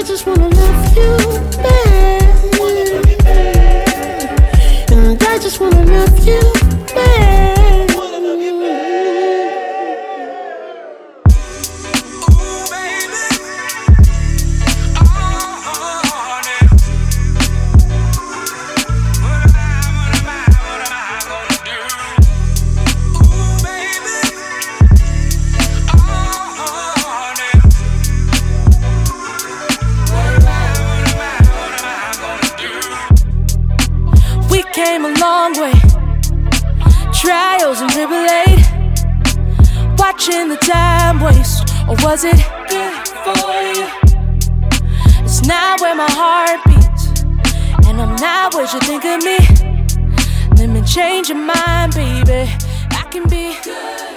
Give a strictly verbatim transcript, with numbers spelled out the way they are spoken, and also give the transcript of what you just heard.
I just wanna love you back. And I just wanna love you back. Came a long way, trials and tribulations, watching the time waste, or was it good for you? It's not where my heart beats, and I'm not what you think of me. Let me change your mind, baby. I can be good.